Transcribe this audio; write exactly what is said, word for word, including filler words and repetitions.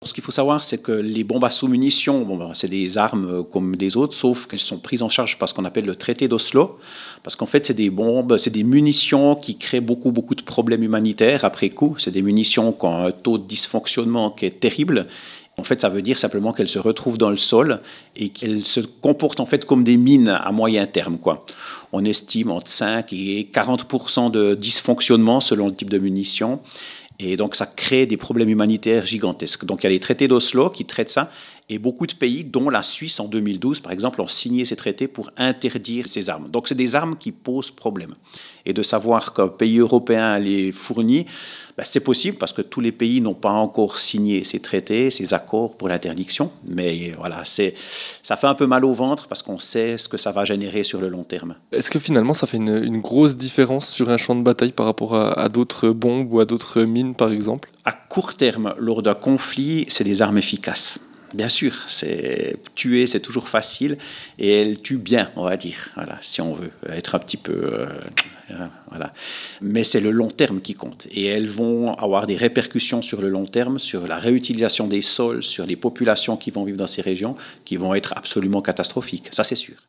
Ce qu'il faut savoir, c'est que les bombes à sous-munitions, bon, ben, c'est des armes comme des autres, sauf qu'elles sont prises en charge par ce qu'on appelle le traité d'Oslo, parce qu'en fait, c'est des bombes, c'est des munitions qui créent beaucoup, beaucoup de problèmes humanitaires après coup. C'est des munitions qui ont un taux de dysfonctionnement qui est terrible. En fait, ça veut dire simplement qu'elles se retrouvent dans le sol et qu'elles se comportent en fait comme des mines à moyen terme, quoi. On estime entre cinq et quarante pour cent de dysfonctionnement selon le type de munition. Et donc, ça crée des problèmes humanitaires gigantesques. Donc, il y a les traités d'Oslo qui traitent ça. Et beaucoup de pays, dont la Suisse en deux mille douze, par exemple, ont signé ces traités pour interdire ces armes. Donc, c'est des armes qui posent problème. Et de savoir qu'un pays européen les fournit, ben, c'est possible parce que tous les pays n'ont pas encore signé ces traités, ces accords pour l'interdiction. Mais voilà, c'est, ça fait un peu mal au ventre parce qu'on sait ce que ça va générer sur le long terme. Est-ce que finalement ça fait une, une grosse différence sur un champ de bataille par rapport à, à d'autres bombes ou à d'autres mines par exemple? À court terme, lors d'un conflit, c'est des armes efficaces. Bien sûr, c'est tuer, c'est toujours facile et elles tuent bien, on va dire. Voilà, si on veut être un petit peu, euh, voilà. Mais c'est le long terme qui compte et elles vont avoir des répercussions sur le long terme, sur la réutilisation des sols, sur les populations qui vont vivre dans ces régions, qui vont être absolument catastrophiques. Ça, c'est sûr.